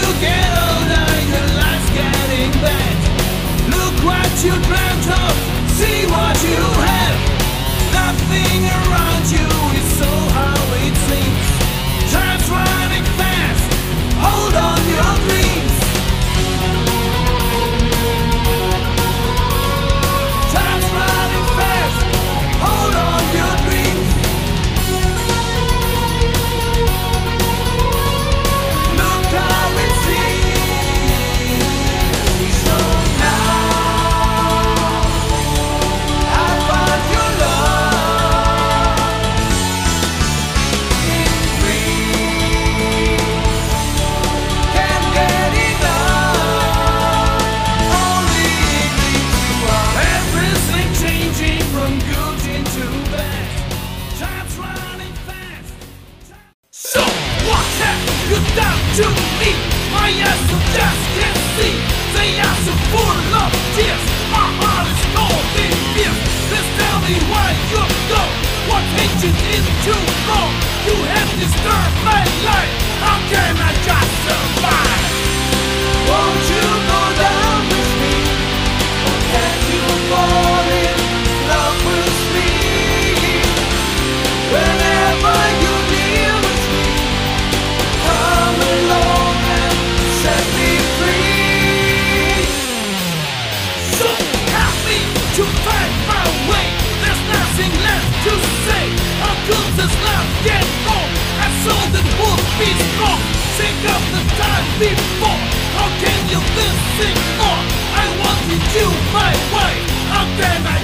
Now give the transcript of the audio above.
you get older, your life's getting bad. Look what you dreamt of, see what you have. Nothing around you is so how it seems. Time's running fast, hold on your dreams. Time's running fast, hold on your dreams. Look how it seems. So now I found your love in dreams. Can't get enough. Only in dreams you are. Everything changing from good into bad. Time's running fast. So what have you done to me? My eyes so just can't see. They are so full of tears. My heart is cold in fear. Please tell me why you're gone. What ancient is too wrong? You have disturbed my life. How can I just survive? Won't you go down with me? Or can you fall in love with me? Whenever you're near with me, come along and set me free. So happy to find my way. There's nothing left to say. How could this love get wrong? I saw that would be strong. Think of the time before. How can you this thing more? I wanted you my way. How can I